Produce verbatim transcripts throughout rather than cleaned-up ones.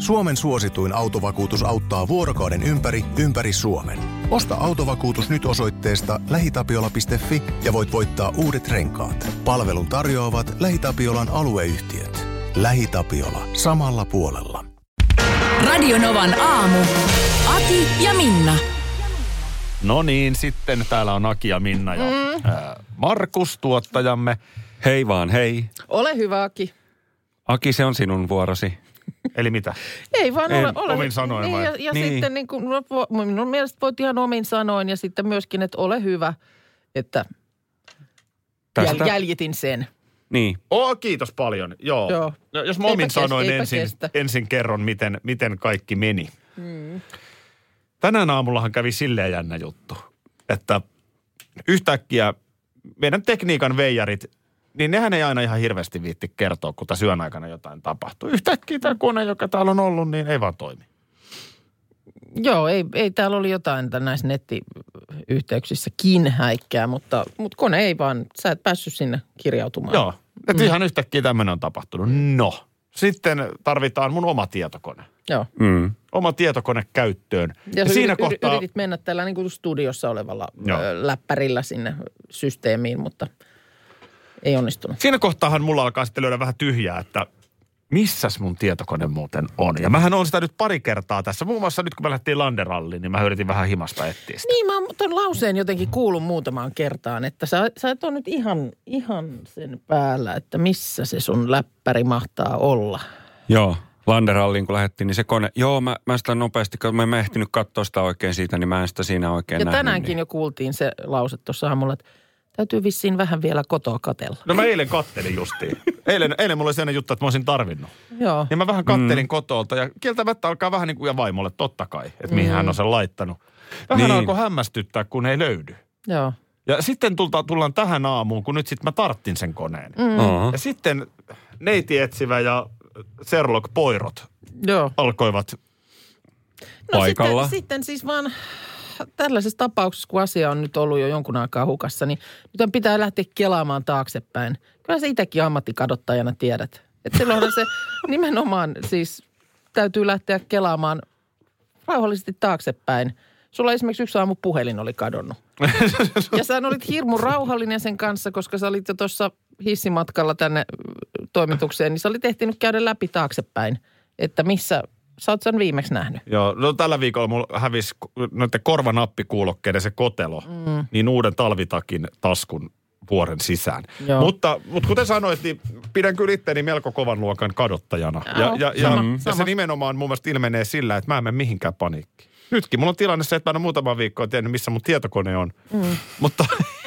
Suomen suosituin autovakuutus auttaa vuorokauden ympäri, ympäri Suomen. Osta autovakuutus nyt osoitteesta lähitapiola piste fi ja voit voittaa uudet renkaat. Palvelun tarjoavat LähiTapiolan alueyhtiöt. LähiTapiola. Samalla puolella. Radio Novan aamu. Aki ja Minna. No niin, sitten täällä on Aki ja Minna ja mm. ää, Markus, tuottajamme. Hei vaan, hei. Ole hyvä, Aki. Aki, se on sinun vuorosi. Eli mitä? Ei vaan en, ole. ole omin sanoin niin, vai? Ja, ja niin. sitten niin kuin, minun mielestä voit ihan omin sanoin ja sitten myöskin, että ole hyvä, että jäl, jäljitin sen. Niin. Oo, kiitos paljon. Joo. Joo. No, jos mä omin Eipä sanoin kestä, ensin, ensin kerron, miten, miten kaikki meni. Hmm. Tänään aamullahan kävi silleen jännä juttu, että yhtäkkiä meidän tekniikan veijarit, niin nehän ei aina ihan hirveästi viitti kertoa, kun tässä yön aikana jotain tapahtuu. Yhtäkkiä tämä kone, joka täällä on ollut, niin ei vaan toimi. Joo, ei, ei täällä oli jotain näissä nettiyhteyksissäkin häikkää, mutta, mutta kone ei vaan, sä et päässyt sinne kirjautumaan. Joo, että Mm. ihan yhtäkkiä tämmöinen on tapahtunut. No, sitten tarvitaan mun oma tietokone. Joo. Mm. Oma tietokone käyttöön. Ja, Ja ja siinä yrit, kohtaa... yritit mennä tällä niin kuin studiossa olevalla Joo. ö, läppärillä sinne systeemiin, mutta ei onnistunut. Siinä kohtaahan mulla alkaa sitten löydä vähän tyhjää, että missäs mun tietokone muuten on. Ja mähän on sitä nyt pari kertaa tässä. Muun muassa nyt kun me lähdettiin Landeralliin, niin mä yritin vähän himasta etsiä sitä. Niin, mä oon ton lauseen jotenkin kuullut muutamaan kertaan, että sä, sä et ole nyt ihan, ihan sen päällä, että missä se sun läppäri mahtaa olla. Joo, Landeralliin kun lähdettiin, niin se kone, joo mä, mä sitä nopeasti, kun mä en ehtinyt katsoa sitä oikein siitä, niin mä en sitä siinä oikein Ja nähnyt. tänäänkin niin. jo kuultiin se lause tuossa aamulla, että täytyy vissiin vähän vielä kotoa katella. No mä eilen kattelin justiin. Eilen, eilen mulla oli sellainen juttu, että mä olisin tarvinnut. Joo. Ja mä vähän kattelin mm. kotolta ja kieltämättä alkaa vähän niin kuin ja vaimolle totta kai, että mihin mm. hän on sen laittanut. Vähän Niin. alkoi hämmästyttää, kun ei löydy. Joo. Ja sitten tulta, tullaan tähän aamuun, kun nyt sitten mä tarttin sen koneen. Mm. Oho. Ja sitten neiti etsivä ja Sherlock Poirot Joo. alkoivat. No Paikalla. sitten, sitten siis vaan tällaisessa tapauksessa, kun asia on nyt ollut jo jonkun aikaa hukassa, niin nyt pitää lähteä kelaamaan taaksepäin. Kyllä sä itsekin ammattikadottajana tiedät. Että silloinhan se nimenomaan siis täytyy lähteä kelaamaan rauhallisesti taaksepäin. Sulla esimerkiksi yksi aamu puhelin oli kadonnut. Ja sä olit hirmu rauhallinen sen kanssa, koska sä olit jo tuossa hissimatkalla tänne toimitukseen, niin sä olit ehtinyt käydä läpi taaksepäin, että missä sä oot sen viimeksi nähnyt. Joo, no tällä viikolla mulla hävisi noiden korvanappikuulokkeiden se kotelo, mm. niin uuden talvitakin taskun vuoren sisään. Mutta, mutta kuten sanoit, niin pidän kyllä itseäni melko kovan luokan kadottajana. Ja, Joo, ja, sama, ja, ja sama. se nimenomaan mun mielestä ilmenee sillä, että mä en mene mihinkään paniikkiin. Nytkin mulla on tilanne se, että mä en ole muutama viikkoa tiennyt, missä mun tietokone on. Mm. Mutta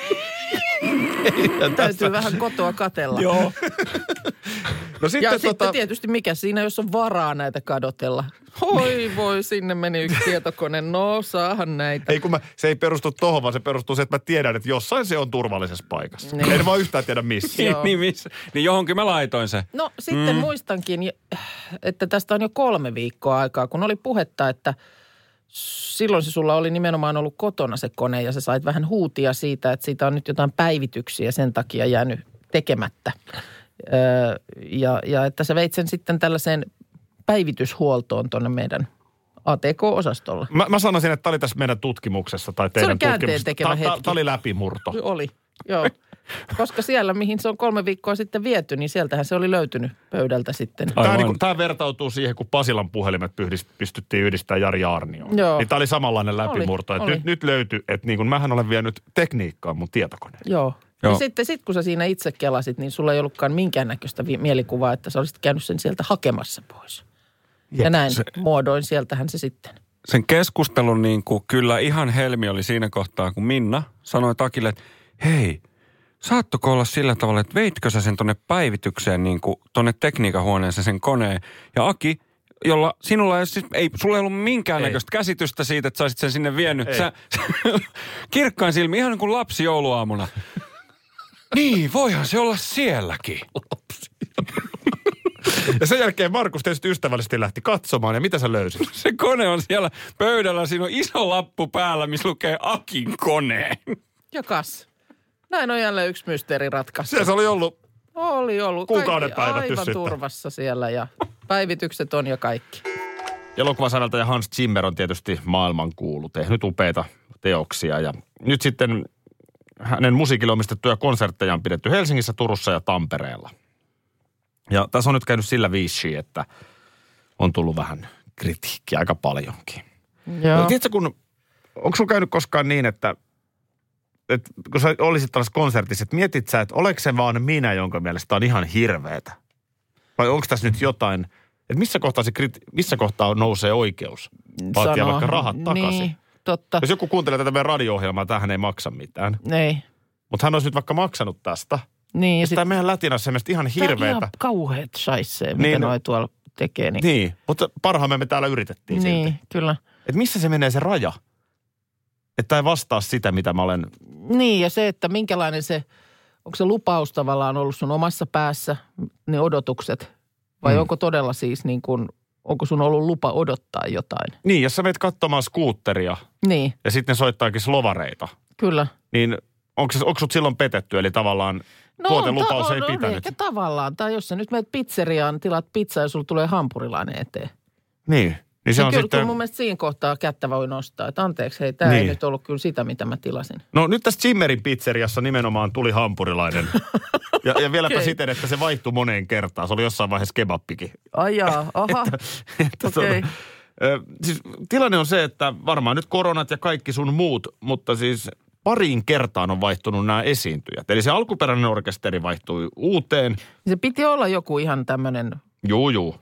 täytyy vähän kotoa katella. Joo. No sitten, ja tota... sitten tietysti mikä siinä, jos on varaa näitä kadotella. Hoi voi, sinne meni yksi tietokone. No, saahan näitä. Ei kun mä, se ei perustu tohon, vaan se perustuu siihen, että mä tiedän, että jossain se on turvallisessa paikassa. Niin. En vaan yhtään tiedä missä. Niin, niin, missä? Niin johonkin mä laitoin se. No sitten mm. muistankin, että tästä on jo kolme viikkoa aikaa, kun oli puhetta, että silloin se sulla oli nimenomaan ollut kotona se kone ja sä sait vähän huutia siitä, että siitä on nyt jotain päivityksiä sen takia jäänyt tekemättä. Öö, ja, ja että sä veit sen sitten tällaiseen päivityshuoltoon tuonne meidän A T K-osastolle. Mä, mä sanoisin, että tämä oli tässä meidän tutkimuksessa tai teidän oli käänteen tutkimuksessa. tekevä Tämä hetki. oli läpimurto. Oli, joo. Koska siellä, mihin se on kolme viikkoa sitten viety, niin sieltähän se oli löytynyt pöydältä sitten. Tämä, Aivan. niin tämä vertautuu siihen, kun Pasilan puhelimet pyhdist, pystyttiin yhdistämään Jari Aarnioon. Joo. Niin tämä oli samanlainen läpimurto. Oli, että oli. nyt, nyt löytyi, että niin kuin mähän olen vienyt tekniikkaa mun tietokoneen. Joo. Joo. Ja sitten sit, kun sä siinä itse kelasit, niin sulla ei ollutkaan minkäännäköistä vi- mielikuvaa, että sä olisit käynyt sen sieltä hakemassa pois. Jep, ja näin se- muodoin sieltähän se sitten. Sen keskustelun niin kuin kyllä ihan helmi oli siinä kohtaa, kun Minna sanoi Takille, että hei, saattoko olla sillä tavalla, että veitkö sä sen tonne päivitykseen niin kuin tonne tekniikahuoneeseen sen koneen. Ja Aki, jolla sinulla ei, siis, ei sulla ei ollut minkäännäköistä käsitystä siitä, että sä olisit sen sinne vienyt. Sä, kirkkain silmi, ihan niin kuin lapsi jouluaamuna. Niin, voihan se olla sielläkin. Ja sen jälkeen Markus tietysti ystävällisesti lähti katsomaan. Ja mitä sä löysit? Se kone on siellä pöydällä, siinä on iso lappu päällä, missä lukee Akin koneen. Jokas. Näin on jälleen yksi mysteeri ratkaistu. Siellä se oli ollut Oli ollut. Kuukauden Kaikki päivät aivan tyssyttä. turvassa siellä ja päivitykset on jo kaikki. elokuvasäveltäjä Hans Zimmer on tietysti maailmankuulu, tehnyt upeita teoksia. Ja nyt sitten hänen musiikille omistettuja konsertteja on pidetty Helsingissä, Turussa ja Tampereella. Ja tässä on nyt käynyt sillä viisi, että on tullut vähän kritiikkiä aika paljonkin. Joo. No, tiedätkö, kun, onko sulla käynyt koskaan niin, että, että kun sä olisit tällaisessa konsertissa, että mietit sä, että oliko se vaan minä, jonka mielestä on ihan hirveetä? Vai onko tässä nyt jotain, että missä kohtaa, se kriti, missä kohtaa nousee oikeus? Vaatii Sano, vaikka rahat takaisin. Niin, totta. Jos joku kuuntelee tätä meidän radio-ohjelmaa, tämähän ei maksa mitään. Ei. Mutta hän olisi nyt vaikka maksanut tästä. Niin, ja Tämä sit, meidän lätinassa semmoista ihan tää on hirveetä. ihan kauheat shaissee, mitä Niin. noi tuolla tekee. Niin, Niin, mutta parhaamme me täällä yritettiin niin silti. kyllä. Että missä se menee se raja? Että ei vastaa sitä, mitä mä olen... Niin, ja se, että minkälainen se, onko se lupaus tavallaan ollut sun omassa päässä, ne odotukset, vai Mm. onko todella siis niin kuin, onko sun ollut lupa odottaa jotain? Niin, jos sä menet katsomaan skuutteria Niin, ja sitten ne soittaakin slovareita, kyllä. niin onko, se, onko sut silloin petetty? Eli tavallaan tuotelupaus ta- ei on, on pitänyt. ehkä tavallaan. Tai jos sä nyt menet pizzeriaan, tilaat pizzaa ja sulla tulee hampurilainen eteen. Niin, niin se Se on kyllä, sitten... kyllä mun mielestä siinä kohtaa kättä voi nostaa. Että anteeksi, hei, tämä Niin. ei nyt ollut kyllä sitä, mitä mä tilasin. No nyt tässä Zimmerin pizzeriassa nimenomaan tuli hampurilainen. ja, ja vieläpä Okei. siten, että se vaihtui moneen kertaan. Se oli jossain vaiheessa kebappikin. Ai jaa, aha. Että Okei. tuota, ö, siis tilanne on se, että varmaan nyt koronat ja kaikki sun muut, mutta siis pariin kertaan on vaihtunut nämä esiintyjät. Eli se alkuperäinen orkesteri vaihtui uuteen. Se piti olla joku ihan tämmöinen Juu, juu.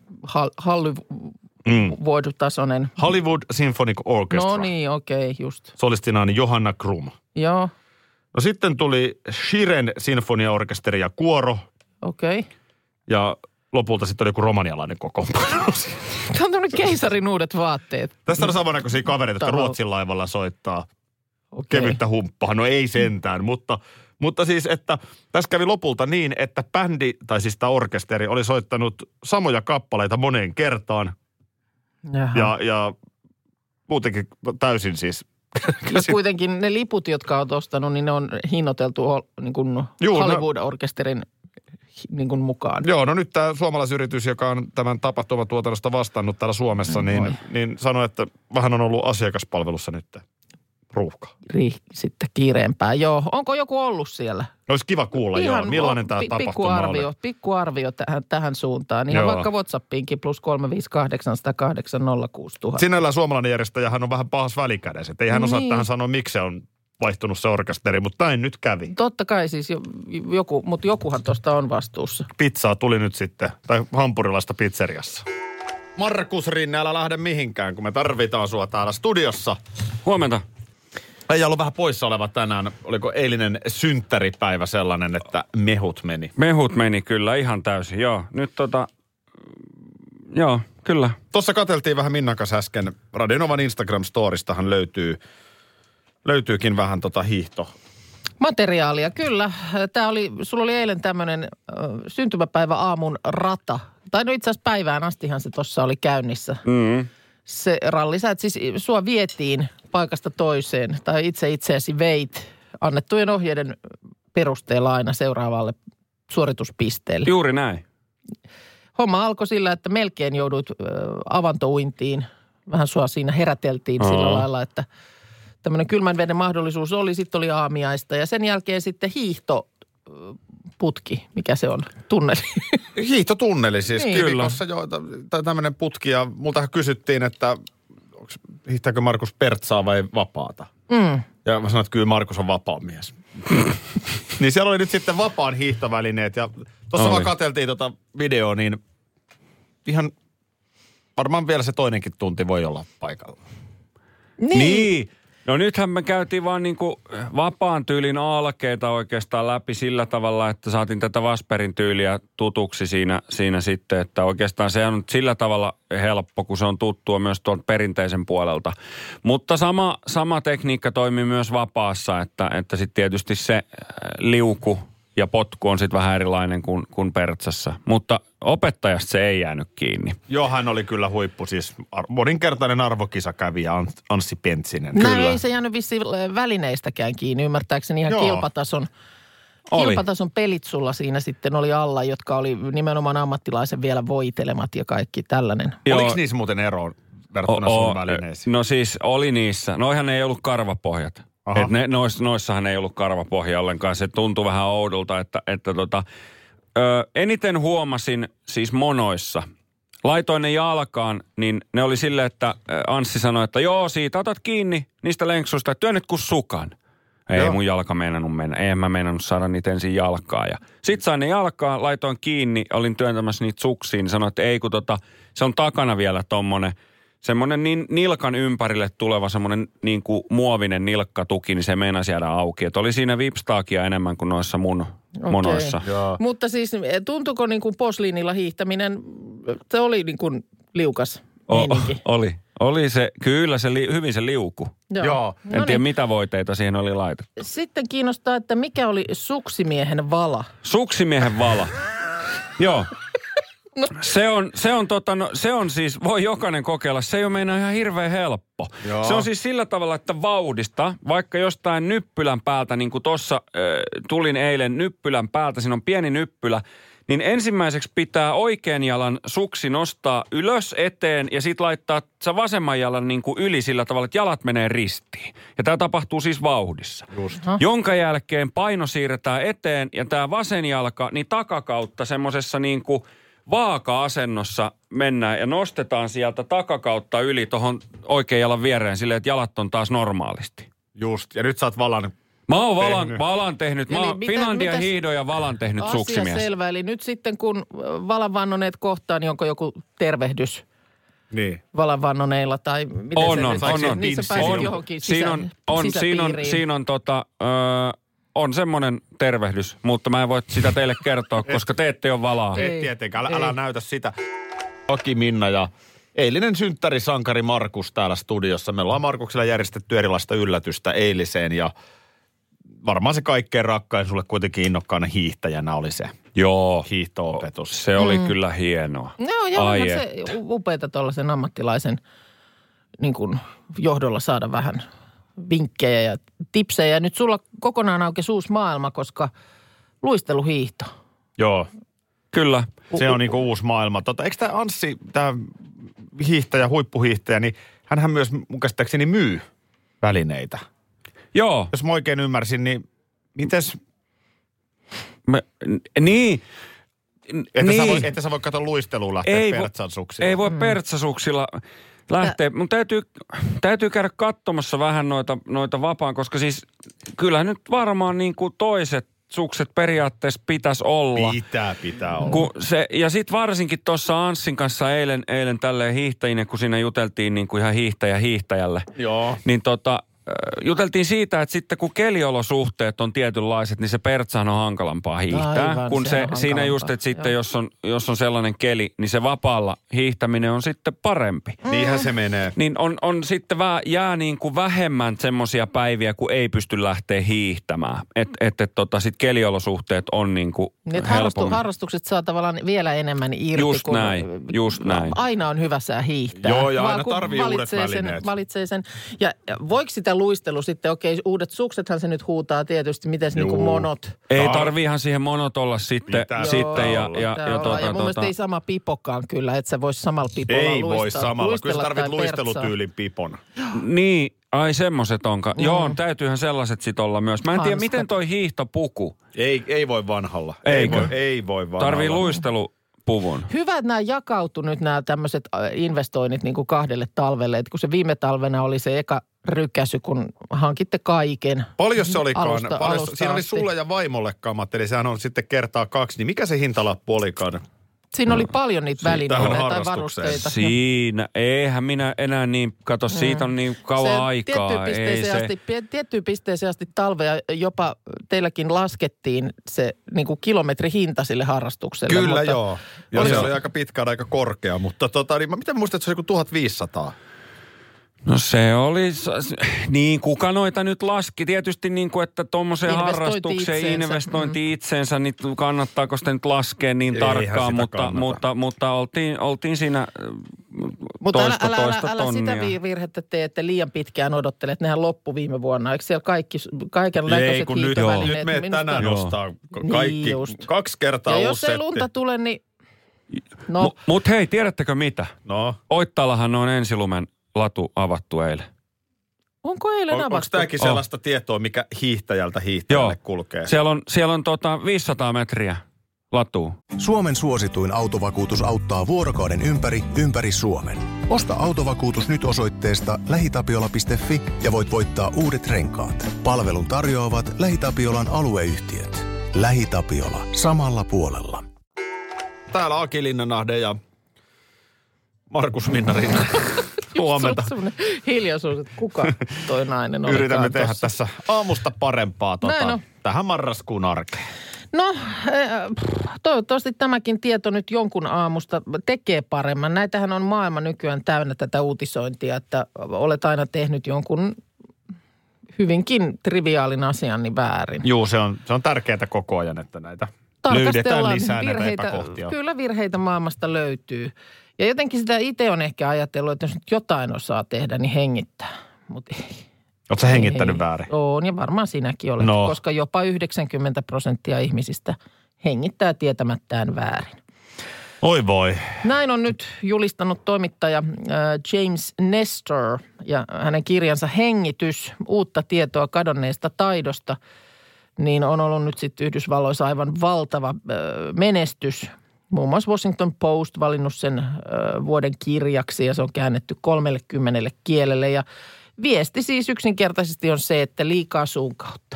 Hollywood-tasoinen. Mm. Hollywood Symphonic Orchestra. No niin, okei, okay, just. Solistina on Johanna Krum. Joo, No sitten tuli Shiren sinfoniaorkesteri ja kuoro. okei. Okay. Ja lopulta sitten oli joku romanialainen kokoonpano. Tämä on tämmöinen keisarin uudet vaatteet. Tästä on samannäköisiä kavereita, jotka Talo- Ruotsin laivalla soittaa Okay. kevyttä humppaa. No ei sentään, mutta, mutta siis, että tässä kävi lopulta niin, että bändi, tai siis tämä orkesteri, oli soittanut samoja kappaleita moneen kertaan. Jaha. Ja, ja muutenkin täysin siis. Ja kuitenkin ne liput, jotka olet ostanut, niin ne on hinnoiteltu hol- niin kuin Juu, no- Hollywood-orkesterin niin kuin mukaan. Joo, no nyt tämä suomalaisyritys, joka on tämän tapahtumatuotannosta vastannut täällä Suomessa, Voi. niin, niin sanoi, että vähän on ollut asiakaspalvelussa nyt ruuhka. Ri, sitten kiireempää. Joo, onko joku ollut siellä? Olisi kiva kuulla, joo, millainen tämä pi- tapahtuma pikkuarvio, oli. Pikkuarvio tähän, tähän suuntaan. Ihan Joo. vaikka WhatsAppiinkin plus kolme viisi kahdeksan nolla kahdeksan nolla kuusi tuhatta. Sinällään suomalainen järjestäjähän on vähän pahas välikädessä. Ei hän osaa Niin. tähän sanoa, miksi se on vaihtunut se orkesteri, mutta näin nyt kävi. Totta kai siis jo, joku, mutta jokuhan tuosta on vastuussa. Pizzaa tuli nyt sitten, tai hampurilaista pizzeriassa. Markus Rinne, älä lähde mihinkään, kun me tarvitaan sua täällä studiossa. Huomenta. Ei ollut vähän poissa oleva tänään. Oliko eilinen synttäripäivä sellainen, että mehut meni? Mehut meni kyllä ihan täysin, joo. Nyt tota, joo, kyllä. Tuossa katseltiin vähän Minnan kanssa äsken. Radionovan Instagram-storistahan löytyy, löytyykin vähän tota hiihto. Materiaalia, kyllä. Tämä oli, sulla oli eilen tämmöinen syntymäpäivä aamun rata. Tai no itse asiassa päivään astihan se tuossa oli käynnissä. Mm. Se ralli, sä et siis, sua vietiin paikasta toiseen, tai itse itseäsi veit annettujen ohjeiden perusteella aina seuraavalle suorituspisteelle. Juuri näin. Homma alkoi sillä, että melkein jouduit ö, avantouintiin. Vähän sua siinä heräteltiin Aa. sillä lailla, että tämmöinen kylmän veden mahdollisuus oli. Sitten oli aamiaista ja sen jälkeen sitten hiihtoputki, mikä se on, tunneli. Hiihtotunneli siis Niin. Kivikossa jo, tai tämmöinen putki. Ja multahan kysyttiin, että onks, hiihtääkö Markus Pertsaa vai vapaata? Mm. Ja mä sanoin, että kyllä Markus on vapaa mies. Niin siellä oli nyt sitten vapaan hiihtovälineet. Ja tuossa Oli. vaan katseltiin tota videoa, niin ihan varmaan vielä se toinenkin tunti voi olla paikalla. Niin. Niin. No nythän me käytiin vaan niinku vapaan tyylin alkeita oikeastaan läpi sillä tavalla, että saatiin tätä Vasperin tyyliä tutuksi siinä, siinä sitten, että oikeastaan se on sillä tavalla helppo, kun se on tuttua myös tuon perinteisen puolelta. Mutta sama, sama tekniikka toimii myös vapaassa, että, että sitten tietysti se äh, liuku ja potku on sitten vähän erilainen kuin, kuin Pertsassa. Mutta opettajasta se ei jäänyt kiinni. Joo, hän oli kyllä huippu, siis ar- moninkertainen arvokisakävijä Ans- Anssi Pentsinen. Näin ei se jäänyt vissiin välineistäkään kiinni, ymmärtääkseni ihan Joo. kilpatason, Oli. kilpatason pelit sulla siinä sitten oli alla, jotka oli nimenomaan ammattilaisen vielä voitelemat ja kaikki tällainen. Oliko niissä muuten ero verrattuna O- o- sun välineisiin? No siis oli niissä. Noihan ei ollut karvapohjat. Et ne, nois, noissahan ei ollut karvapohja ollenkaan. Se tuntui vähän oudolta, että, että tota, ö, eniten huomasin siis monoissa. Laitoin ne jalkaan, niin ne oli silleen, että Anssi sanoi, että joo, siitä otat kiinni niistä lenksuista, että työnnet kuin sukan. Ei joo. Mun jalka meinannut mennä. Eihän mä meinannut saada niitä ensin jalkaa. Ja sit sain ne jalkaa, laitoin kiinni, olin työntämässä niitä suksiin. Sanoin, että ei kun tota, se on takana vielä tommonen, semmonen niin, nilkan ympärille tuleva semmonen niin kuin muovinen nilkkatuki, niin se meinasi jäädä auki. Että oli siinä vipstaakia enemmän kuin noissa mun okay. monoissa. Joo. Mutta siis tuntuuko niin kuin posliinilla hiihtäminen, se oli niin kuin liukas meininki? O, oli. Oli se, kyllä se li, hyvin se liuku. Joo. Joo. En Noniin. tiedä mitä voiteita siihen oli laitettu. Sitten kiinnostaa, että mikä oli suksimiehen vala? Suksimiehen vala. Joo. No. Se on, se on tota, no, se on siis, voi jokainen kokeilla, se ei ole meinaa ihan hirveän helppo. Joo. Se on siis sillä tavalla, että vauhdista, vaikka jostain nyppylän päältä, niin kuin tuossa äh, tulin eilen nyppylän päältä, siinä on pieni nyppylä, niin ensimmäiseksi pitää oikean jalan suksi nostaa ylös eteen ja sitten laittaa sä vasemman jalan niin kuin yli sillä tavalla, että jalat menee ristiin. Ja tämä tapahtuu siis vauhdissa. Just. Jonka jälkeen paino siirretään eteen ja tämä vasen jalka, niin takakautta semmoisessa niin kuin vaaka-asennossa mennään ja nostetaan sieltä takakautta yli tuohon oikean jalan viereen silleen, että jalat on taas normaalisti. Just. Ja nyt sä oot valan Mä oon valan, valan tehnyt. Mä oon mitä, Finlandia mitäs, hiidon ja valan tehnyt asia suksimies. selvä. Eli nyt sitten kun valan vannoneet kohtaan, niin onko joku tervehdys niin. valan vannoneilla tai miten on, se on, nyt, on, on. niin sä pääsit johonkin sisä, siinä on, on, siinä on, siinä on tota, ö, on semmoinen tervehdys, mutta mä en voi sitä teille kertoa, koska te ette ole valaa. Ei tietenkään, älä, älä näytä sitä. Aki, Minna ja eilinen synttärisankari Markus täällä studiossa. Me ollaan Markuksella järjestetty erilaista yllätystä eiliseen ja varmaan se kaikkein rakkain sulle kuitenkin innokkaana hiihtäjänä oli se Joo. hiihto-opetus. Se oli mm. kyllä hienoa. No ja onhan se upeata tuollaisen ammattilaisen niin kuin johdolla saada vähän vinkkejä ja tipsejä. Nyt sulla kokonaan aukesi uusi maailma, koska luisteluhiihto. Joo. Kyllä. Se on niinku uusi maailma. Tota, eikö tämä Anssi, tämä hiihtäjä, huippuhiihtäjä, niin hänhän myös mun käsittääkseni myy välineitä. Joo. Jos mä oikein ymmärsin, niin mites... Me, niin. Että, niin. Sä voi, että sä voi katsoa luisteluun lähteä ei pertsasuksilla. Ei voi mm. pertsasuksilla lähteä. Mun täytyy, täytyy käydä katsomassa vähän noita, noita vapaan, koska siis kyllähän nyt varmaan niin kuin toiset sukset periaatteessa pitäisi olla. Pitää, pitää olla. Kun se, ja sitten varsinkin tuossa Anssin kanssa eilen, eilen tälleen hiihtäjinen, kun siinä juteltiin niin kuin ihan hiihtäjä hiihtäjälle. Joo. Niin tota, juteltiin siitä, että sitten kun keliolosuhteet on tietynlaiset, niin se pertsahan on hankalampaa hiihtää. Aivan, kun se se, on siinä just, että sitten jos on, jos on sellainen keli, niin se vapaalla hiihtäminen on sitten parempi. Mm. Niinhän se menee. Niin on, on sitten vä, jää niin kuin vähemmän semmoisia päiviä, kun ei pysty lähteä hiihtämään. Että et, et, tota, sitten keliolosuhteet on niin kuin Niin, helpommin. harrastukset saa tavallaan vielä enemmän irti. Just kun näin, just näin. Aina on hyvä sää hiihtää. Joo, ja Vaan aina kun tarvii uudet valitsee välineet. Sen, valitsee sen. Ja, ja voiko sitä luistelu sitten, okei, uudet suksethan se nyt huutaa tietysti, miten niin kuin monot. Ei tarviihan siihen monot olla sitten, Pitää sitten ja, olla. ja, ja, ja, tuota, ja mun tuota, mielestä ei sama pipokaan kyllä, että sä vois samalla pipolla Ei luistaa. voi samalla. Kyllä sä tarvit tai luistelutyylin pipon. Niin, ai semmoset onka. Mm. Joo, täytyyhän sellaiset sit olla myös. Mä en tiedä, Hanskat. miten toi hiihtopuku. Ei, ei voi vanhalla. Eikö? Ei voi, ei voi vanhalla. Tarvii luistelupuvun. Hyvä, että nämä jakautuu nyt nämä tämmöiset investoinnit niin kuin kahdelle talvelle. Että kun se viime talvena oli se eka rykäsy, kun hankitte kaiken. Paljon se olikaan? Alusta, Paljon, alusta siinä oli asti. sulle ja vaimolle kamat, eli sehän on sitten kertaa kaksi. Niin mikä se hintalappu olikaan? Siinä oli paljon niitä Siitä välineitä tai harrastukseen. varusteita. Siinä, eihän minä enää niin, kato, siitä on niin kauan Se aikaa. Tiettyyn Ei pisteeseen, se, asti, pie- tiettyyn pisteeseen asti talvea jopa teilläkin laskettiin se niin kuin kilometrihinta sille harrastukselle. Kyllä mutta joo. Ja oli se se- oli aika pitkään aika korkea, mutta tota, niin mä miten muistat, että se oli joku tuhatviisisataa? no se oli, niin kuka noita nyt laski? Tietysti niin kuin, että tuommoiseen Investointi harrastukseen itseensä. Mm. investointi itsensä, niin kannattaako sitä nyt laskea niin Eihän tarkkaan, sitä mutta, kannata. mutta, mutta oltiin, oltiin siinä Mutta älä, toista, älä, älä, toista älä sitä tonnia. vi- virhettä tee, että liian pitkään odottelet. Nehän loppu viime vuonna. Eikö siellä kaikki, kaikenlaiset Ei, kun nyt, hiihtovälineet? nyt meet Minusta- tänään Joo. nostaa Niin kaikki, just. kaksi kertaa Ja uusi jos ei setti. lunta tule, niin No. M- Mutta hei, tiedättekö mitä? No. Oittaalahan on ensilumen latu avattu eilen. Onko eilen On, avattu? onko tämäkin sellaista oh. tietoa, mikä hiihtäjältä hiihtäjälle kulkee? Siellä on, siellä on tota viisisataa metriä latua. Suomen suosituin autovakuutus auttaa vuorokauden ympäri, ympäri Suomen. Osta autovakuutus nyt osoitteesta lähitapiola piste fi ja voit voittaa uudet renkaat. Palvelun tarjoavat LähiTapiolan alueyhtiöt. LähiTapiola. Samalla puolella. Täällä Aki Linnanahde ja Markus Minnarinna. Huomenta. Semmoinen hiljaisuus, että kuka toi nainen oli. Yritämme tehdä tossa. Tässä aamusta parempaa tota, tähän marraskuun arkeen. No, toivottavasti tämäkin tieto nyt jonkun aamusta tekee paremman. Näitähän on maailma nykyään täynnä tätä uutisointia, että olet aina tehnyt jonkun hyvinkin triviaalin asian niin väärin. Juu, se on, se on tärkeää koko ajan, että näitä löydetään lisää näitä epäkohtia. Kyllä virheitä maailmasta löytyy. Ja jotenkin sitä itse on ehkä ajatellut, että jos nyt jotain osaa tehdä, niin hengittää. Mutta ei. Oletko sä hengittänyt ei. väärin? On, ja varmaan sinäkin olet, no. koska jopa yhdeksänkymmentä prosenttia ihmisistä hengittää tietämättään väärin. Oi voi. Näin on nyt julistanut toimittaja äh, James Nestor ja hänen kirjansa Hengitys, uutta tietoa kadonneesta taidosta, niin on ollut nyt sitten Yhdysvalloissa aivan valtava äh, menestys. Muun muassa Washington Post valinnut sen äh, vuoden kirjaksi ja se on käännetty kolmellekymmenelle kielelle ja viesti siis yksinkertaisesti on se, että liikaa suun kautta.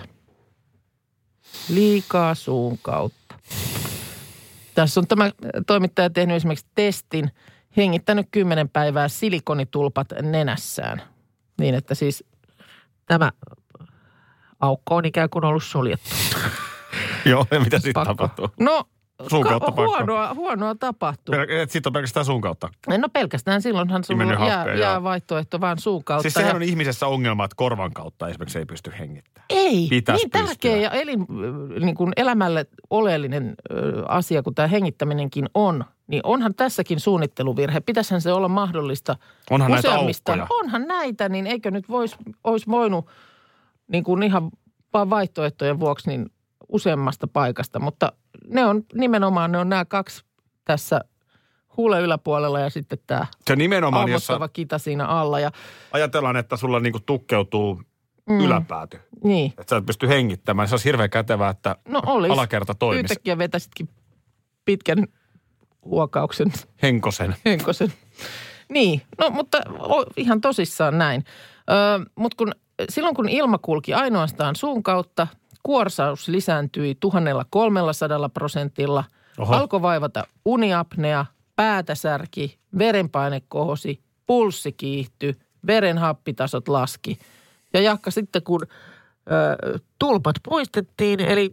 Liikaa suun kautta. Tässä on tämä toimittaja tehnyt esimerkiksi testin, hengittänyt kymmenen päivää silikonitulpat nenässään. Niin, että siis tämä aukko on ikään kuin ollut suljettu. Joo, ja mitä sitten tapahtuu? No, suun kautta ka- huonoa, huonoa tapahtuu. Et sitten on pelkästään suun kautta? No pelkästään silloinhan sulla jää, jää vaihtoehto vaan suun kautta. Siis sehän on ihmisessä ongelma, että korvan kautta esimerkiksi ei pysty hengittämään. Ei, Pitäis niin tärkeä pystyä. Ja elin, niin kuin elämälle oleellinen ö, asia, kun tämä hengittäminenkin on, niin onhan tässäkin suunnitteluvirhe. Pitäisihän se olla mahdollista onhan useammista. Näitä aukkoja. Onhan näitä, niin eikö nyt vois, olisi voinut niin kuin ihan vaan vaihtoehtojen vuoksi niin useammasta paikasta, mutta ne on nimenomaan, ne on nämä kaksi tässä huulen yläpuolella ja sitten tämä ammottava kita siinä alla. Ja ajatellaan, että sulla niinku tukkeutuu mm. yläpääty. Niin. Että sä et pysty hengittämään. Se olisi hirveän kätevää, että no alakerta toimisi. Yhtäkkiä vetäisitkin pitkän huokauksen. Henkosen. Henkosen. Niin, no mutta o, ihan tosissaan näin. Ö, mutta kun, silloin kun ilma kulki ainoastaan suun kautta, kuorsaus lisääntyi tuhatkolmesataa prosentilla, Oho. alkoi vaivata uniapnea, päätä särki, verenpaine kohosi, pulssi kiihtyi, verenhappitasot laski. Ja Jaakka sitten kun ö, tulpat poistettiin, eli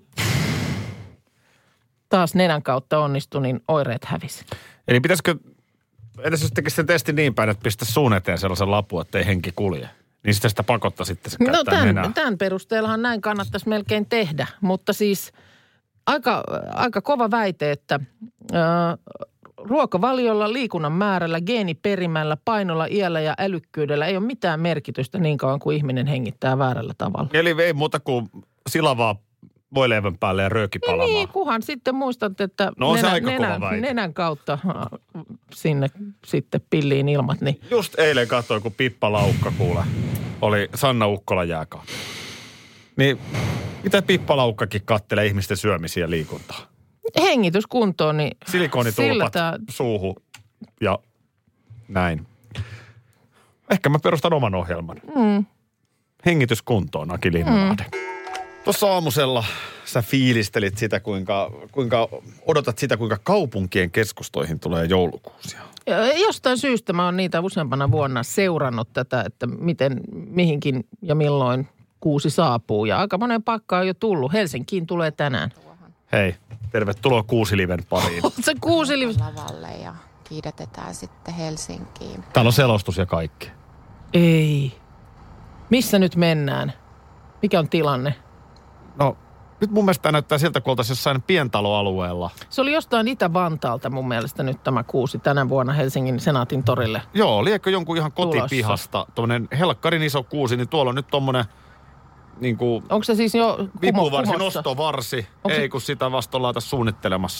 taas nenän kautta onnistui, niin oireet hävisi. Eli pitäisikö, edes jos tekisi sen testin niin päin, että pistä suun eteen sellaisen lapun, ettei henki kulje? Niin sitä sitä pakottaa sitten se käyttää no tämän, nenää. tämän perusteellahan näin kannattaisi melkein tehdä, mutta siis aika, aika kova väite, että ö, ruokavaliolla, liikunnan määrällä, geeniperimällä, painolla, iällä ja älykkyydellä ei ole mitään merkitystä niin kauan kuin ihminen hengittää väärällä tavalla. Eli ei muuta kuin silavaa voileivän päälle ja rööki palamaan. Niin, kunhan sitten muistat, että no, nenä, nenän, nenän kautta sinne sitten pilliin ilmat. Niin. Just eilen katsoin, kun Pippa Laukka kuule, oli Sanna Ukkola jääkautta. Niin mitä Pippa Laukkakin kattelee ihmisten syömisiä ja liikuntaa? Hengityskuntoon, niin silikonitulpat tää suuhun ja näin. Ehkä mä perustan oman ohjelman. Mm. Hengityskuntoon, Aki Linnanahde. Mm. Tuossa aamusella sä fiilistelit sitä, kuinka, kuinka odotat sitä, kuinka kaupunkien keskustoihin tulee joulukuusia. Jostain syystä mä oon niitä useampana vuonna seurannut tätä, että miten, mihinkin ja milloin kuusi saapuu. Ja aika monen paikka on jo tullut. Helsinkiin tulee tänään. Hei, tervetuloa Kuusiliven pariin. Se Kuusiliven lavalle ja kiidätetään sitten Helsinkiin. Täällä on selostus ja kaikki. Ei. Missä nyt mennään? Mikä on tilanne? No, nyt mun mielestä näyttää siltä, kun oltaisiin jossain pientaloalueella. Se oli jostain Itä-Vantaalta mun mielestä nyt tämä kuusi tänä vuonna Helsingin Senaatin torille. Joo, liekö jonkun ihan kotipihasta. Tuommoinen helkkarin iso kuusi, niin tuolla on nyt tommonen niin kuin onko se siis jo kumo, vipuvarsi, kumossa? nostovarsi. Onko ei, se kun sitä vasta ollaan tässä suunnittelemassa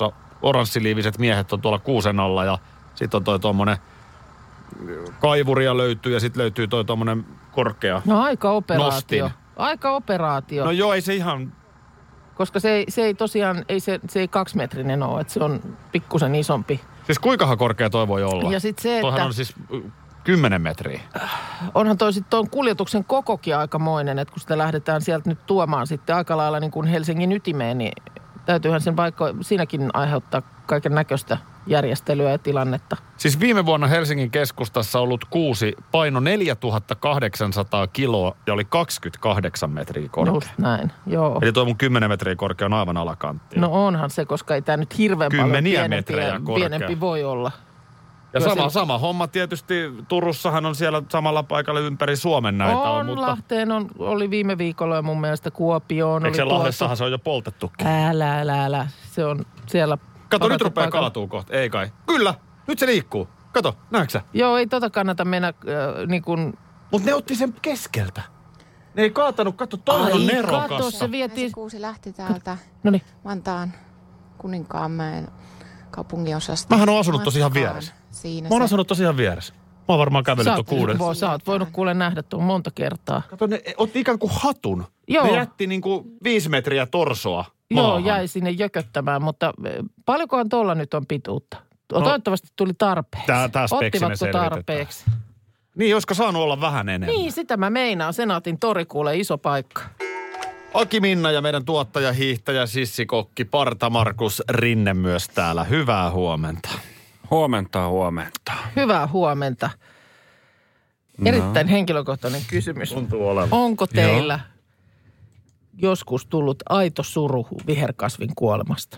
oranssiliiviset miehet on tuolla kuusen alla ja sitten on toi tuommoinen kaivuria löytyy ja sitten löytyy toi tuommoinen korkea No aika operaatio. nostin. Aika operaatio. No joo, ei se ihan... Koska se ei, se ei tosiaan, ei se, se ei kaksimetrinen ole, että se on pikkusen isompi. Siis kuinkahan korkea toi voi olla? Ja sit se, Toihan että on siis kymmenen metriä. onhan toi sitten tuon kuljetuksen kokokin aikamoinen, että kun sitä lähdetään sieltä nyt tuomaan sitten aika lailla niin kuin Helsingin ytimeen, niin täytyyhän sen vaikka siinäkin aiheuttaa kaiken näköistä järjestelyä ja tilannetta. Siis viime vuonna Helsingin keskustassa ollut kuusi paino neljätuhattakahdeksansataa kiloa ja oli kaksikymmentäkahdeksan metriä korkea. Just näin, joo. Eli tuo mun kymmenen metriä korkea on aivan alakanttia. No onhan se, koska ei tämä nyt hirveän Kymmeniä paljon metrejä pienempi, korkea. pienempi voi olla. ja kyllä sama, se- sama homma tietysti Turussahan on siellä samalla paikalla ympäri Suomen näitä on, On, mutta... Lahteen on, oli viime viikolla ja mun mielestä Kuopioon. Eikö se oli tuossa- Lahdessahan se on jo poltettukin? Älä, älä, älä. Se on siellä... Kato, nyt parhaiten rupeaa paikalla. kaatuu kohta. Ei kai. Kyllä, nyt se liikkuu. Kato, näetkö sä? Joo, ei tota kannata mennä äh, niin kuin... Mutta ne otti sen keskeltä. Ne ei kaatanut, kato, toi on kato, nerokasta. se Se vietiin... kuusi lähti täältä Noniin. Vantaan Kuninkaanmäen kaupunginosasta. Mähän oon asunut tosi ihan matkaan. vieressä. Siinä Mä oon se. asunut tosi ihan vieressä. Mä oon varmaan kävellyt Sä tuon oot, kuuden. vo, sä oot voinut kuule nähdä tuon monta kertaa. Kato, ne otti ikään kuin hatun. Joo. Ne jätti niinku viisi metriä torsoa Joo, maahan. jäi sinne jököttämään, mutta äh, paljonkohan tuolla nyt on pituutta? No, toivottavasti tuli tarpeeksi. Tää- tää speksi me Ottivatko selvitetään. tarpeeksi? Niin, olisiko saanut olla vähän enemmän? Niin, sitä mä meinaan. Senaatin tori kuule iso paikka. Aki Minna ja meidän tuottaja, hiihtäjä, sissikokki, Parta Markus Rinne myös täällä. Hyvää huomenta. Huomenta, huomenta. Hyvää huomenta. Erittäin henkilökohtainen kysymys. Tuntuu olevan. Onko teillä joskus tullut aito suru viherkasvin kuolemasta?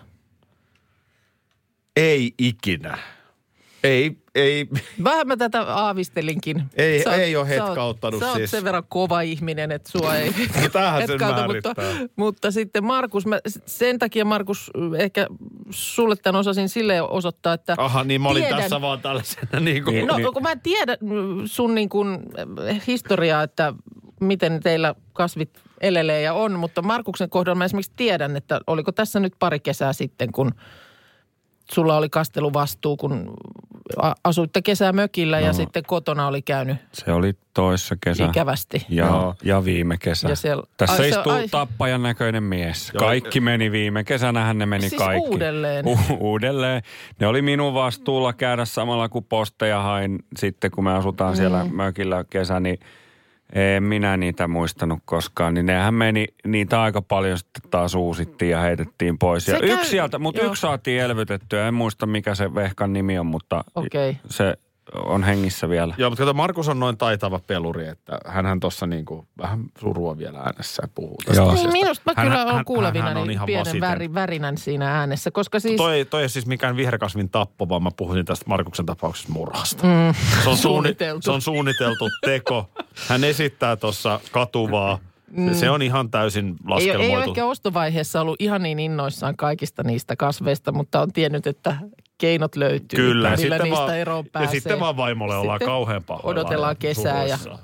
Ei ikinä. Ei, ei. Vähän mä tätä aavistelinkin. Ei- Sä oot- ei oo sä oot- hetkauttanut Sä oot siis. sen verran kova ihminen, että sua ei No tämähän sen hetkauta, mutta, määrittää. mutta sitten Markus, mä, sen takia Markus, ehkä sulle tämän osasin silleen osoittaa, että Aha, niin mä olin tiedän- tässä vaan tällaisena niin kuin... No, kun mä tiedän sun niin kuin historiaa, että miten teillä kasvit elelee ja on, mutta Markuksen kohdalla mä esimerkiksi tiedän, että oliko tässä nyt pari kesää sitten, kun sulla oli kasteluvastuu, kun a- asuitte kesää mökillä ja No. sitten kotona oli käynyt Se oli toissa kesä. ikävästi. Ja, Joo. ja viime kesä. Ja siellä- Tässä ai se- istuu ai- tappajan näköinen mies. Joo. Kaikki meni viime kesänähän ne meni Siis kaikki. uudelleen? U- uudelleen. Ne oli minun vastuulla käydä samalla kuin posteja hain sitten, kun me asutaan Mm. siellä mökillä kesä, niin en minä niitä muistanut koskaan. Niin nehän meni, niitä aika paljon sitten taas uusittiin ja heitettiin pois. Ja Se käy- yksi sieltä, mutta joo. yksi saatiin elvytettyä. En muista mikä se vehkan nimi on, mutta Okei. se on hengissä vielä. Joo, mutta kato, Markus on noin taitava peluri, että hänhän tuossa niinku vähän surua vielä äänessään puhuu tästä Joo. asiasta. Niin minusta mä Hän- kyllä hän- olen kuulevina hänhän on niin ihan pienen vasiten. väri, värinän siinä äänessä, koska siis... Toi, toi ei siis mikään viherkasvin tappo, vaan mä puhuin tästä Markuksen tapauksessa murhasta. Mm. Se, on suunni, Suunniteltu. se on suunniteltu teko. Hän esittää tuossa katuvaa. Mm. Se on ihan täysin Ei, ole- laskelmoitu. ei ole ehkä ostovaiheessa ollut ihan niin innoissaan kaikista niistä kasveista, mutta on tiennyt, että keinot löytyy. Kyllä, ja millä sitten, niistä vaan, eroon ja pääsee. sitten vaan vaimolle ollaan Sitten kauhean pahoillaan. odotellaan kesää ja- suruissaan.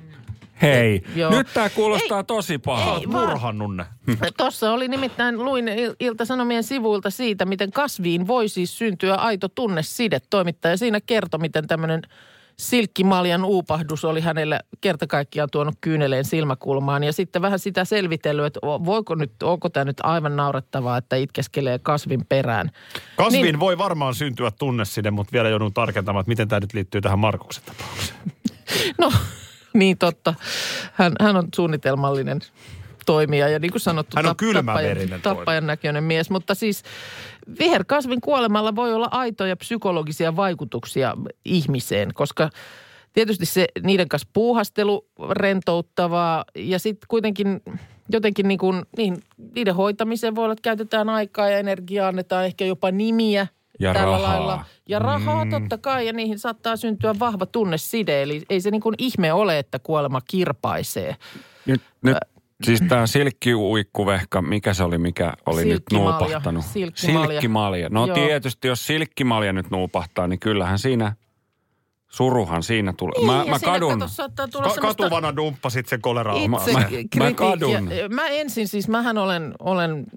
Hei, Joo. nyt tää kuulostaa tosi pahalta. Ei, Oot vaan- murhannut ne. Tuossa oli nimittäin, luin Il- Ilta-Sanomien sivuilta siitä, miten kasviin voi siis syntyä aito tunneside. Toimittaja siinä kertoi, miten tämmöinen silkkimaljan uupahdus oli hänelle kerta kaikkiaan tuonut kyyneleen silmäkulmaan. Ja sitten vähän sitä selvitellyt, että voiko nyt, onko tämä nyt aivan naurettavaa, että itkeskelee kasvin perään. Kasviin Niin- voi varmaan syntyä tunneside, mutta vielä joudun tarkentamaan, että miten tämä nyt liittyy tähän Markuksen tapaukseen. No, niin totta. Hän, hän on suunnitelmallinen toimija ja niin kuin sanottu, Hän on tap- kylmäverinen tappajan, tappajan näköinen mies. Mutta siis viherkasvin kuolemalla voi olla aitoja psykologisia vaikutuksia ihmiseen, koska tietysti se niiden kanssa puuhastelu rentouttavaa ja sitten kuitenkin jotenkin niin kuin, niin, niiden hoitamiseen voi olla, että käytetään aikaa ja energiaa, annetaan ehkä jopa nimiä. Ja tällä rahaa. lailla. Ja rahaa mm. totta kai, ja niihin saattaa syntyä vahva tunneside. Eli ei se niin kuin ihme ole, että kuolema kirpaisee. Nyt, nyt siis tämä silkkiuikkuvehka, mikä se oli, mikä oli nyt Silkkimalja. nuupahtanut? Silkkimalja. Silkkimalja. No Joo. tietysti, jos silkkimalja nyt nuupahtaa, niin kyllähän siinä, suruhan siinä tulee. Niin, Mä, ja mä siinä, kadun. kato, saattaa tulla Ka- semmoista katuvana dumppasit sen kolera itse mä- mä kritiikkiä. kadun. Mä ensin siis, mähän olen, olen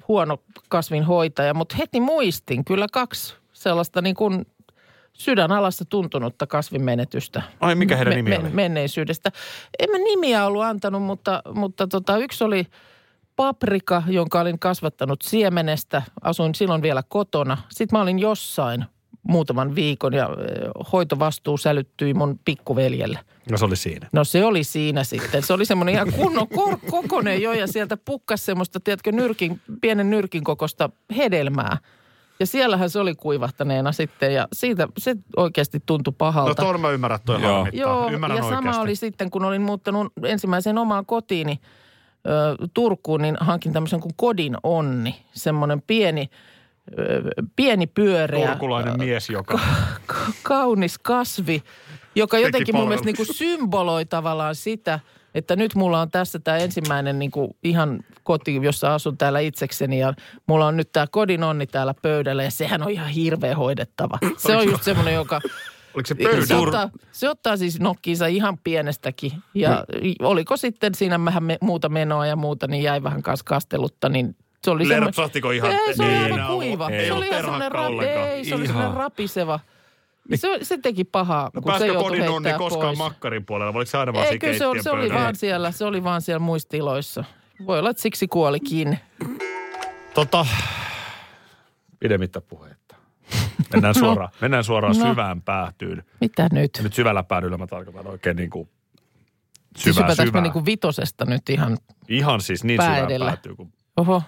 huono kasvinhoitaja, mutta heti muistin kyllä kaksi sellaista niin kuin sydänalassa tuntunutta kasvinmenetystä. Ai, mikä heidän nimi oli? Menneisyydestä. En mä nimiä ollut antanut, mutta, mutta tota, yksi oli paprika, jonka olin kasvattanut siemenestä. Asuin silloin vielä kotona. Sitten mä olin jossain muutaman viikon ja hoitovastuu sälyttyi mun pikkuveljelle. No se oli siinä. No se oli siinä sitten. Se oli semmoinen ihan kunnon kor- kokonen jo ja sieltä pukkasi semmoista, tiedätkö, nyrkin, pienen nyrkin kokosta hedelmää. Ja siellähän se oli kuivahtaneena sitten ja siitä se oikeasti tuntui pahalta. No tuon mä ymmärrän, toi harmittaa. Joo, ymmärrän ja oikeasti. sama oli sitten, kun olin muuttanut ensimmäiseen omaan kotiini ö, Turkuun, niin hankin tämmöisen kuin Kodin onni. Semmoinen pieni, ö, pieni pyöreä. Turkulainen mies, joka... Ka- ka- kaunis kasvi, joka jotenkin mun mielestä niin kuin symboloi tavallaan sitä, että nyt mulla on tässä tämä ensimmäinen niin kuin ihan koti, jossa asun täällä itsekseni ja mulla on nyt tämä Kodin onni täällä pöydällä ja sehän on ihan hirveän hoidettava. Se on just semmoinen, joka... Oliko se pöydällä? Se ottaa, se ottaa siis nokkiinsa ihan pienestäkin ja no. Oliko sitten siinä vähän me, muuta menoa ja muuta, niin jäi vähän kanssa kastelutta, niin se oli semmoinen... Lerpsahtiko ihan? Ei, se oli niin, aivan kuiva. Ei se oli ihan semmoinen, rap, ei, se oli semmoinen rapiseva. Se, se teki pahaa, no, kun se joutui heittää Kodin onni koskaan pois. makkarin puolella? Oliko se aina vaan ei, kyllä se, oli, se oli vaan siellä, se oli vaan siellä muistiloissa. Voi olla, että siksi kuolikin. Tota, pidemmittä puhetta. Mennään no. suoraan, mennään suoraan no. syvään päätyyn. Mitä nyt? Ja nyt syvällä päädyllä mä tarkoitan oikein niin kuin siis syvää, syvää. me niin kuin vitosesta nyt ihan Ihan siis niin pää syvään edellä. päätyy. Kun... Oho.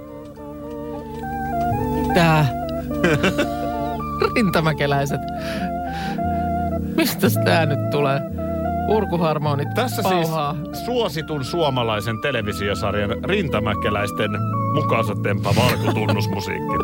Tää. Rintamäkeläiset. Mistäs tää nyt tulee? Urkuharmonit Tässä pauhaa. siis suositun suomalaisen televisiosarjan Rintamäkeläisten mukaansa temppaava alkutunnusmusiikki.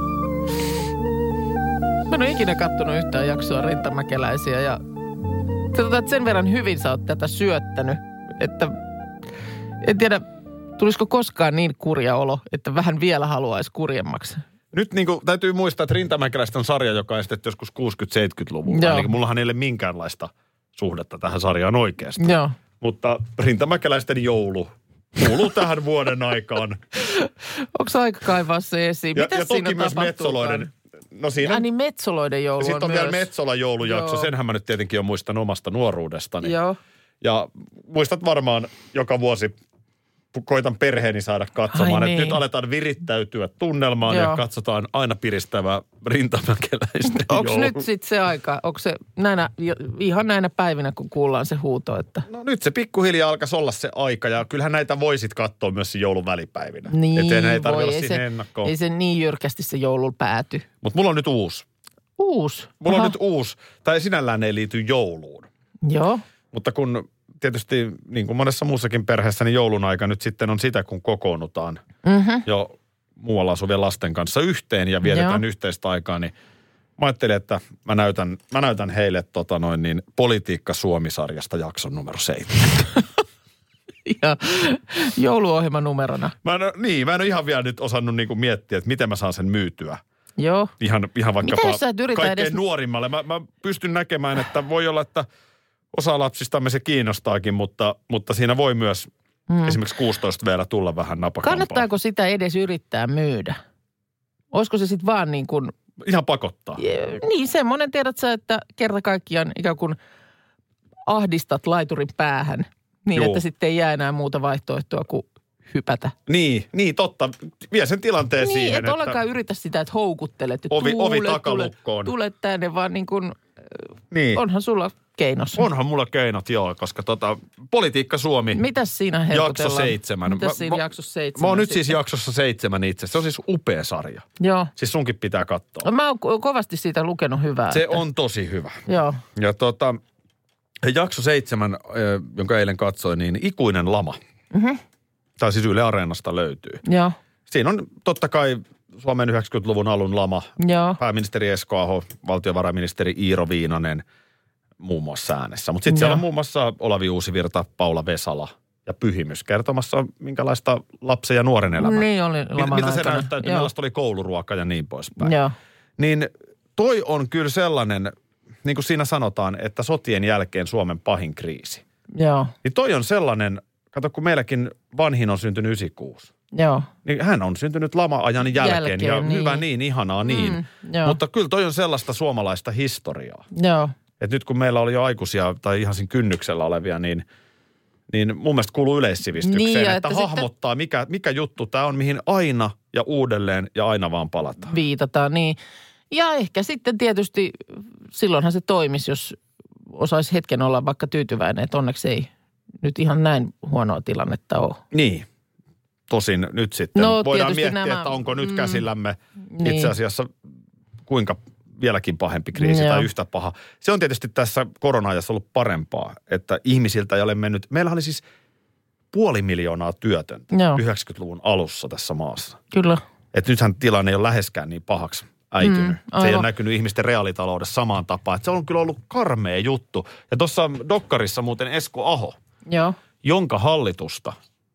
Mä en ole ikinä kattonut yhtään jaksoa Rintamäkeläisiä ja tota, sen verran hyvin sä oot tätä syöttänyt, että en tiedä, tulisiko koskaan niin kurja olo, että vähän vielä haluaisi kurjemmaksi. Nyt niin kuin, täytyy muistaa, että Rintamäkeläiset on sarja, joka on esitetty joskus kuusikymmentä-seitsemänkymmentäluvulla. Joo. Eli mullahan ei ole minkäänlaista suhdetta tähän sarjaan oikeasti. Joo. Mutta Rintamäkeläisten joulu kuuluu tähän vuoden aikaan. Onko aika kaivaa se esiin? Ja, Mitäs ja toki siinä myös Metsoloiden. No siinä ja niin Metsoloiden joulu ja sitten on, myös. vielä Metsolan joulujakso. Joo. Senhän mä nyt tietenkin on muistan omasta nuoruudestani. Joo. Ja muistat varmaan joka vuosi koitan perheeni saada katsomaan, Ai että niin. nyt aletaan virittäytyä tunnelmaan Joo. ja katsotaan aina piristävää Rintamäkeläisten Onko joulu. nyt sitten se aika, onko se näinä, ihan näinä päivinä, kun kuullaan se huuto, että... No nyt se pikkuhiljaa alkaisi olla se aika ja kyllähän näitä voisit katsoa myös joulun välipäivinä. Niin, Ettei ei tarvitse voi, olla ei siihen se, ennakkoon. ei se niin jyrkästi se joulun pääty. Mutta mulla on nyt uusi. Uusi? Mulla Aha. on nyt uusi, tai sinällään ei liity jouluun. Joo. Mutta kun tietysti niin kuin monessa muussakin perheessä, niin joulun aika nyt sitten on sitä, kun kokoonnutaan Mm-hmm. jo muualla asuvien lasten kanssa yhteen ja vietetään Joo. yhteistä aikaa, niin mä ajattelin, että mä näytän, mä näytän heille tota noin niin Politiikka Suomi-sarjasta jakson numero seitsemän. Ja jouluohjelman numerona. Mä en, niin, mä en ole ihan vielä nyt osannut niin kuin miettiä, että miten mä saan sen myytyä. Joo. Ihan, ihan vaikkapa Mitä jos sä et yritä kaikkein edes- nuorimmalle. Mä, mä pystyn näkemään, että voi olla, että osa lapsistamme se kiinnostaakin, mutta, mutta siinä voi myös hmm. esimerkiksi kuusitoista vielä tulla vähän napakampaa. Kannattaako sitä edes yrittää myydä? Olisiko se sitten vaan niin kuin... Ihan pakottaa. Niin, semmoinen tiedät sä, että kerta kaikkiaan ikään kuin ahdistat laiturin päähän. Niin, Juu. että sitten ei jää enää muuta vaihtoehtoa kuin hypätä. Niin, niin totta. Vie sen tilanteen Niin, siihen, et että ollenkaan yritä sitä, että houkuttelet. Että Ovi- tule, ovi tule, takalukkoon. Tule tänne, vaan niin kuin, niin. onhan sulla keinos. Onhan mulla keinot, joo, koska tota, Politiikka Suomi, Mitäs siinä jakso helpotellaan? seitsemän. Mitäs Mä- siinä mä- jaksossa seitsemän? Mä oon nyt sitten? siis jaksossa seitsemän itse. Se on siis upea sarja. Joo. Siis sunkin pitää katsoa. Mä oon ko- kovasti siitä lukenut hyvää. Se että- on tosi hyvä. Joo. Ja tota, jakso seitsemän, äh, jonka eilen katsoin, niin Ikuinen lama. Mm-hmm. Tai siis Yle Areenasta löytyy. Joo. Siinä on totta kai Suomen yhdeksänkymmentäluvun alun lama. Joo. Pääministeri Esko Aho, valtiovarainministeri Iiro Viinanen muun muassa äänessä. Mutta sitten siellä Joo. on muun muassa Olavi Uusivirta, Paula Vesala ja Pyhimys kertomassa, minkälaista lapsen ja nuoren elämä. Niin oli Mit, laman mitä se aikana. näyttäytyy, Joo. millaista oli kouluruoka ja niin poispäin. Joo. Niin toi on kyllä sellainen, niin kuin siinä sanotaan, että sotien jälkeen Suomen pahin kriisi. Joo. Niin toi on sellainen, kato kun meilläkin vanhin on syntynyt yhdeksänkymmentäkuusi. Joo. Niin hän on syntynyt lama-ajan jälkeen, jälkeen ja niin. hyvä niin, ihanaa niin. Mm, Mutta kyllä toi on sellaista suomalaista historiaa. Joo. Et nyt kun meillä oli jo aikuisia tai ihan siinä kynnyksellä olevia, niin, niin mun mielestä kuuluu yleissivistykseen, niin, että, että hahmottaa, sitten mikä, mikä juttu tämä on, mihin aina ja uudelleen ja aina vaan palataan. Viitataan, niin. Ja ehkä sitten tietysti silloinhan se toimisi, jos osaisi hetken olla vaikka tyytyväinen, että onneksi ei nyt ihan näin huonoa tilannetta ole. Niin. Tosin nyt sitten no, voidaan miettiä, nämä, että onko nyt mm, käsillämme niin. itse asiassa kuinka vieläkin pahempi kriisi Joo. tai yhtä paha. Se on tietysti tässä korona-ajassa ollut parempaa, että ihmisiltä ei ole mennyt. Meillä oli siis puoli miljoonaa työtöntä Joo. yhdeksänkymmentäluvun alussa tässä maassa. Kyllä. Että nythän tilanne ei ole läheskään niin pahaksi äitynyt. Mm, se ei ole näkynyt ihmisten reaalitaloudessa samaan tapaan. Että se on kyllä ollut karmea juttu. Ja tuossa dokkarissa muuten Esko Aho, Joo. jonka hallitusta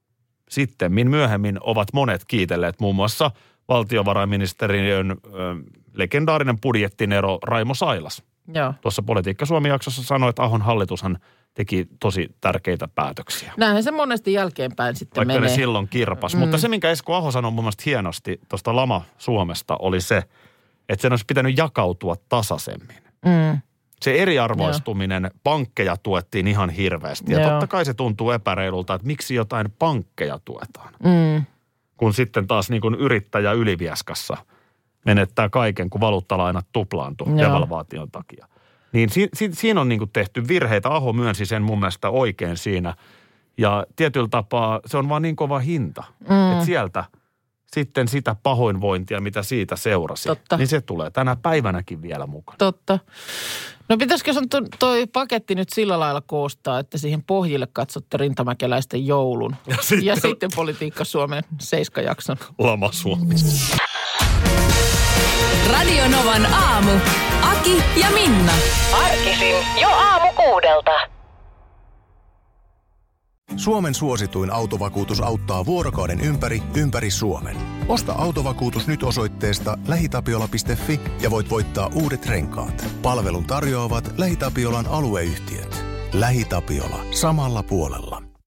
sitten myöhemmin ovat monet kiitelleet, muun muassa valtiovarainministeriön ö, legendaarinen budjettinero Raimo Sailas. Joo. Tuossa Politiikka Suomi-jaksossa sanoi, että Ahon hallitushan teki tosi tärkeitä päätöksiä. Näinhän se monesti jälkeenpäin sitten Vaikka menee. Vaikka ne silloin kirpas. Mm. Mutta se, minkä Esko Aho sanoi mun mielestä hienosti tuosta lama Suomesta, oli se, että sen olisi pitänyt jakautua tasaisemmin. Mm. Se eriarvoistuminen, Joo. pankkeja tuettiin ihan hirveästi. Ja Joo. totta kai se tuntuu epäreilulta, että miksi jotain pankkeja tuetaan. Mm. Kun sitten taas niin kuin yrittäjä Ylivieskassa menettää kaiken, kun valuuttalainat tuplaantuu devalvaation takia. Niin si, si, siinä on niin kuin tehty virheitä. Aho myönsi sen mun mielestä oikein siinä. Ja tietyllä tapaa se on vaan niin kova hinta, mm. että sieltä sitten sitä pahoinvointia, mitä siitä seurasi, Totta. niin se tulee tänä päivänäkin vielä mukaan. Totta. No pitäisikö sun toi paketti nyt sillä lailla koostaa, että siihen pohjille katsotte rintamäkeläisten joulun ja sitten, ja sitten Politiikka Suomen seiskajakson. Lama Suomi. Radio Novan aamu. Aki ja Minna. Arkisin jo aamu kuudelta. Suomen suosituin autovakuutus auttaa vuorokauden ympäri, ympäri Suomen. Osta autovakuutus nyt osoitteesta lähitapiola piste fi ja voit voittaa uudet renkaat. Palvelun tarjoavat LähiTapiolan alueyhtiöt. LähiTapiola. Samalla puolella.